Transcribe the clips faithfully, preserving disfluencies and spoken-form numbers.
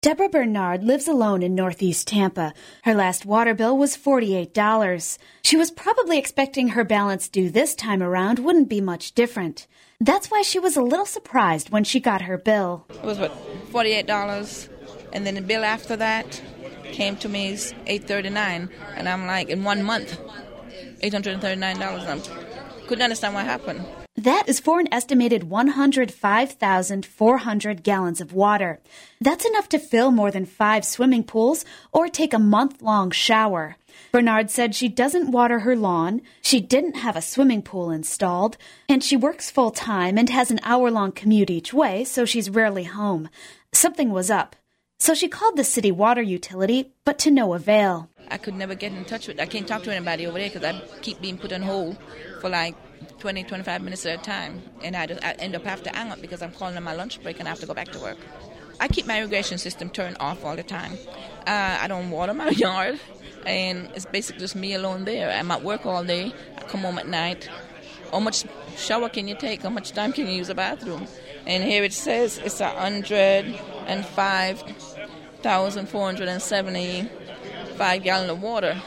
Deborah Bernard lives alone in Northeast Tampa. Her last water bill was forty-eight dollars. She was probably expecting her balance due this time around wouldn't be much different. That's why she was a little surprised when she got her bill. It was, what, forty-eight dollars, and then the bill after that came to me is eight thirty-nine, and I'm like, in one month, eight hundred thirty-nine dollars. I couldn't understand what happened. That is for an estimated one hundred five thousand four hundred gallons of water. That's enough to fill more than five swimming pools or take a month-long shower. Bernard said she doesn't water her lawn, she didn't have a swimming pool installed, and she works full-time and has an hour-long commute each way, so she's rarely home. Something was up. So she called the city water utility, but to no avail. I could never get in touch with, I can't talk to anybody over there because I keep being put on hold for like twenty, twenty-five minutes at a time. And I, just, I end up having to hang up because I'm calling on my lunch break and I have to go back to work. I keep my irrigation system turned off all the time. Uh, I don't water my yard, and it's basically just me alone there. I'm at work all day. I come home at night. How much shower can you take? How much time can you use the bathroom? And here it says it's one hundred five thousand four hundred seventy-five gallons of water.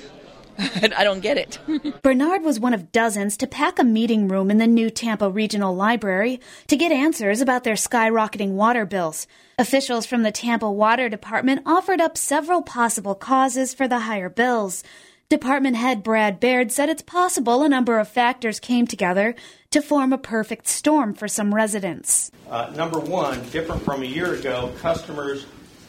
I don't get it. Bernard was one of dozens to pack a meeting room in the new Tampa Regional Library to get answers about their skyrocketing water bills. Officials from the Tampa Water Department offered up several possible causes for the higher bills. Department head Brad Baird said it's possible a number of factors came together to form a perfect storm for some residents. Uh, number one, different from a year ago, customers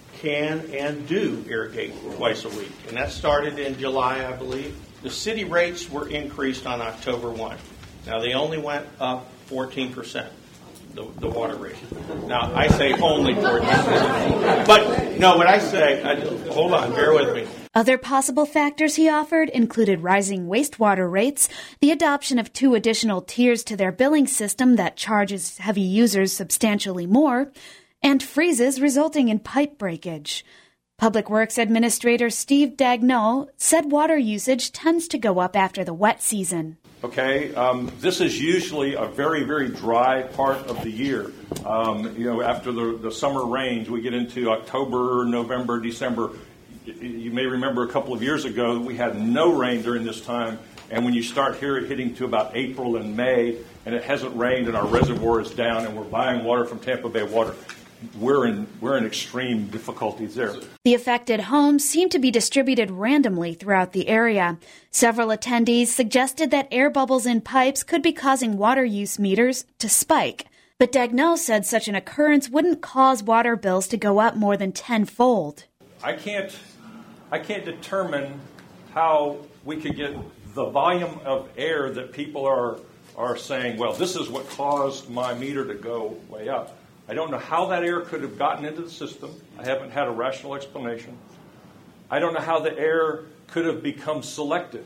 can and do irrigate twice a week. And that started in July, I believe. The city rates were increased on October first. Now, they only went up fourteen percent, the, the water rates. Now, I say only fourteen percent. But, no, what I say, I, hold on, bear with me. Other possible factors he offered included rising wastewater rates, the adoption of two additional tiers to their billing system that charges heavy users substantially more, and freezes resulting in pipe breakage. Public Works Administrator Steve Daigneault said water usage tends to go up after the wet season. Okay, um, this is usually a very, very dry part of the year. Um, you know, after the, the summer rains, we get into October, November, December. You may remember a couple of years ago we had no rain during this time, and when you start here hitting to about April and May, and it hasn't rained and our reservoir is down and we're buying water from Tampa Bay Water, we're in we're in extreme difficulties there. The affected homes seem to be distributed randomly throughout the area. Several attendees suggested that air bubbles in pipes could be causing water use meters to spike. But Daigneault said such an occurrence wouldn't cause water bills to go up more than tenfold. I can't I can't determine how we could get the volume of air that people are are saying, well, this is what caused my meter to go way up. I don't know how that air could have gotten into the system. I haven't had a rational explanation. I don't know how the air could have become selective,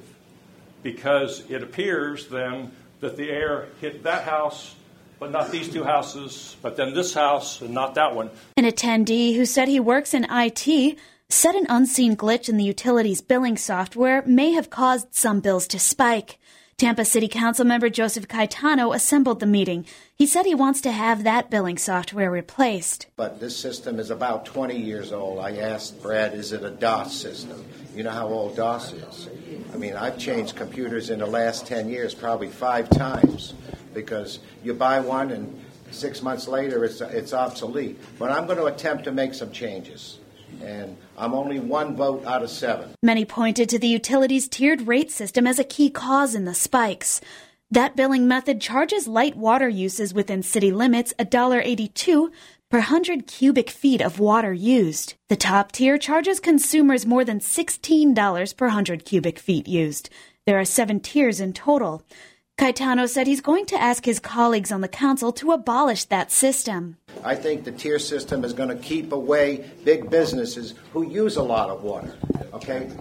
because it appears then that the air hit that house, but not these two houses, but then this house and not that one. An attendee who said he works in I T said an unseen glitch in the utility's billing software may have caused some bills to spike. Tampa City Council member Joseph Caetano assembled the meeting. He said he wants to have that billing software replaced. But this system is about twenty years old. I asked Brad, is it a DOS system? You know how old DOS is? I mean, I've changed computers in the last ten years probably five times, because you buy one and six months later it's, it's obsolete. But I'm going to attempt to make some changes. And I'm only one vote out of seven. Many pointed to the utility's tiered rate system as a key cause in the spikes. That billing method charges light water uses within city limits one dollar and eighty-two cents per one hundred cubic feet of water used. The top tier charges consumers more than sixteen dollars per one hundred cubic feet used. There are seven tiers in total. Caetano said he's going to ask his colleagues on the council to abolish that system. I think the tier system is going to keep away big businesses who use a lot of water. Okay?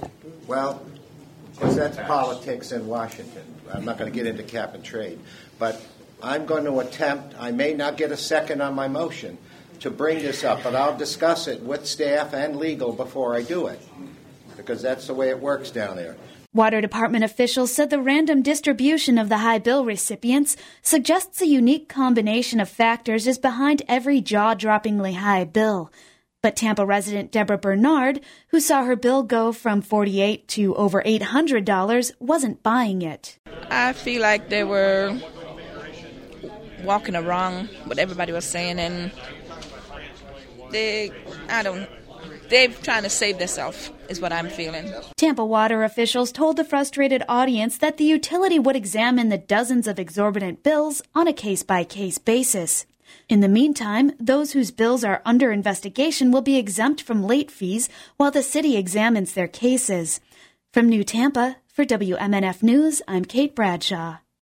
Well, because that's politics in Washington. I'm not going to get into cap and trade. But I'm going to attempt, I may not get a second on my motion, to bring this up, but I'll discuss it with staff and legal before I do it, because that's the way it works down there. Water Department officials said the random distribution of the high bill recipients suggests a unique combination of factors is behind every jaw-droppingly high bill. But Tampa resident Deborah Bernard, who saw her bill go from forty-eight dollars to over eight hundred dollars, wasn't buying it. I feel like they were walking around what everybody was saying, and they, I don't, they're trying to save themselves, is what I'm feeling. Tampa Water officials told the frustrated audience that the utility would examine the dozens of exorbitant bills on a case-by-case basis. In the meantime, those whose bills are under investigation will be exempt from late fees while the city examines their cases. From New Tampa, for W M N F News, I'm Kate Bradshaw.